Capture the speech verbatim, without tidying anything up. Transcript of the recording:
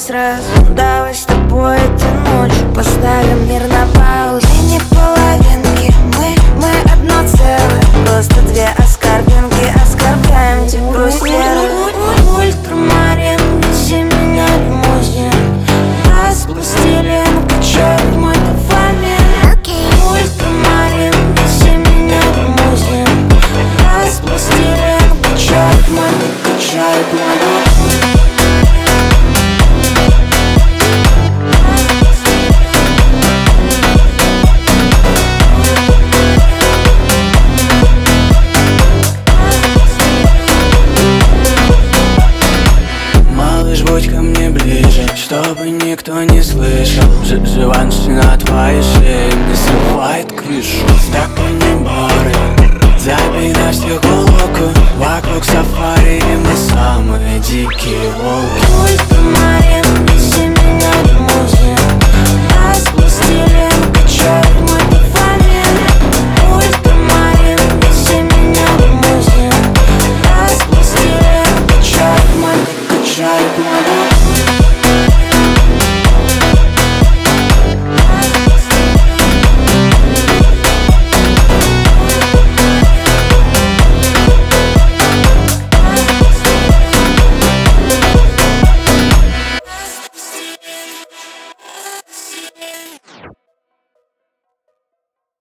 сразу. Давай с тобой этой ночью поставим мир на паузу. Мы не половинки, мы, мы одно целое. Просто две оскорбинки, оскорбляем тепло серых. Ультрамарин, неси меня лимузин. Раз пластилин, качает мой дофамин. Ультрамарин, неси меня лимузин. Раз пластилин, качает мой, качает мой дофамин. Будь ко мне ближе, чтобы никто не слышал. Ж Живанши на твоей шее не срывает крышу. В стакане бары, забей на всех улоку. Вокруг сов